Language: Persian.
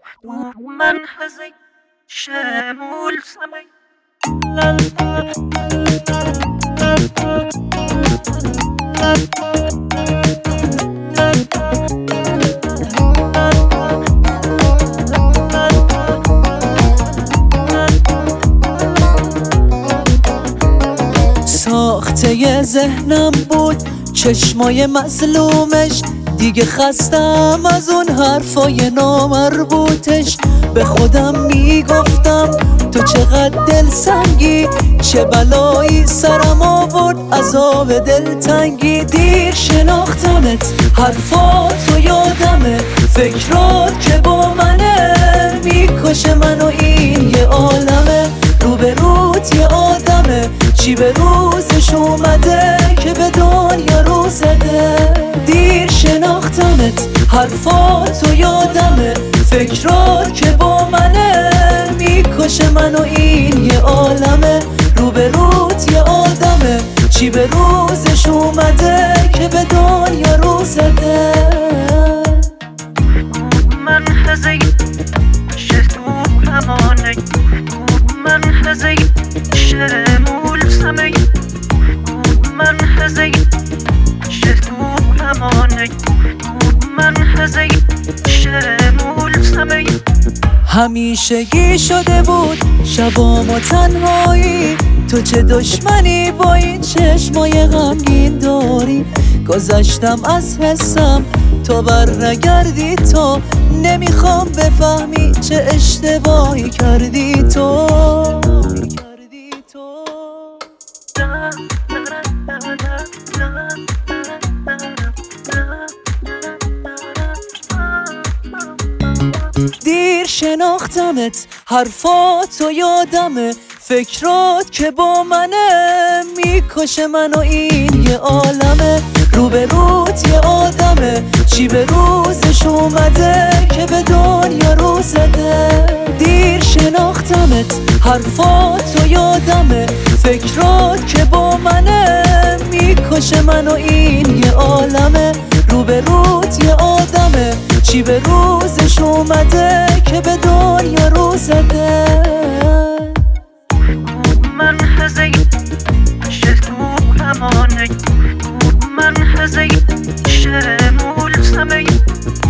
منحزي شمول سمي ساخته ذهنم بود چشمای مظلومش، دیگه خستم از اون حرفای نامربوطش. به خودم میگفتم تو چقدر دلسنگی، چه بلایی سرم آورد عذاب دلتنگی. دیر شناختمت، حرفاتو یادمه، فکرات که با منه میکشه منو. این یه عالمه، روبروت یه آدمه، چی به روزش اومده که به دنیا رو زده. دیر شناختمت، حرفاتو یادمه، فکرات که با منه میکشه منو. این یه عالمه، روبروت یه آدمه، چی به روزش اومده که به دنیا رو زده. منحزي شتو هماني منحزي شمول سمي منحزي شتو هماني منحزي شمول سمي. همیشگی شده بود شبام و تنهایی، تو چه دشمنی با این چشمای غمگین داری. گذشتم از حسم تو بر نگردی، تو نمیخوام بفهمی چه اشتباهی کردی تو. دیر شناختمت، حرفاتو یادمه، فکرات که با منه میکشه منو. این یه عالمه، روبروت یه آدمه، چی به روزش اومده که به دنیا رو زده. دیر شناختمت، حرفاتو یادمه، فکرات که با منه میکشه منو. این یه عالمه، روبروت یه آدمه، چی به روزش اومده که به دنیا رو زده. منحزي شتو هماني منحزي شمول سمي